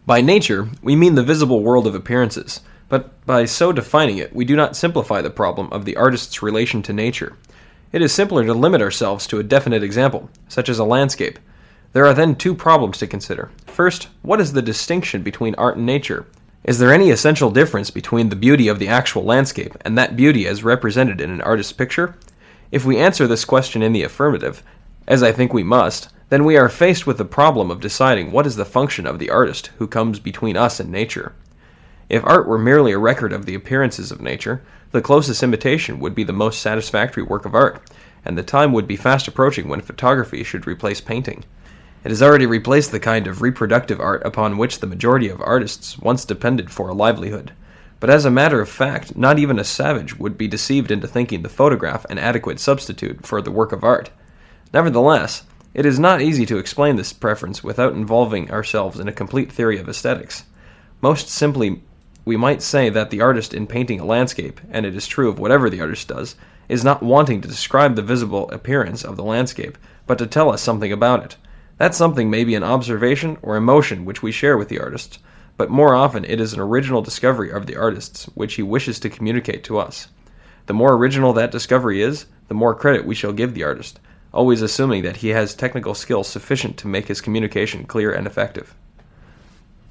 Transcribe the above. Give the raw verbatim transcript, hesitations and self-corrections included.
By nature, we mean the visible world of appearances, but by so defining it, we do not simplify the problem of the artist's relation to nature. It is simpler to limit ourselves to a definite example, such as a landscape. There are then two problems to consider. First, what is the distinction between art and nature? Is there any essential difference between the beauty of the actual landscape and that beauty as represented in an artist's picture? If we answer this question in the affirmative, as I think we must, then we are faced with the problem of deciding what is the function of the artist who comes between us and nature. If art were merely a record of the appearances of nature, the closest imitation would be the most satisfactory work of art, and the time would be fast approaching when photography should replace painting. It has already replaced the kind of reproductive art upon which the majority of artists once depended for a livelihood. But as a matter of fact, not even a savage would be deceived into thinking the photograph an adequate substitute for the work of art. Nevertheless, it is not easy to explain this preference without involving ourselves in a complete theory of aesthetics. Most simply, we might say that the artist in painting a landscape, and it is true of whatever the artist does, is not wanting to describe the visible appearance of the landscape, but to tell us something about it. That something may be an observation or emotion which we share with the artist, but more often it is an original discovery of the artist's which he wishes to communicate to us. The more original that discovery is, the more credit we shall give the artist, always assuming that he has technical skill sufficient to make his communication clear and effective.